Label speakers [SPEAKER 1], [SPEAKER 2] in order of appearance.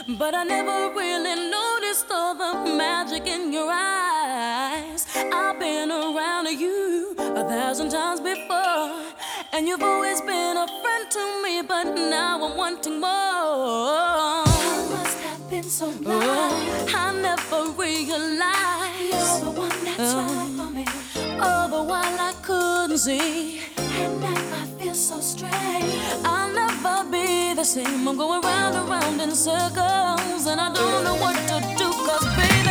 [SPEAKER 1] but I never really noticed all the magic in your eyes. I've been around you 1,000 times before, and you've always been a friend to me, but now I'm wanting more. I must have been so blind. I never realized you're the one that's right for me. All the while I couldn't see, and now I feel so strange. I'll never be the same. I'm going round and round in circles, and I don't know what to do, 'cause baby,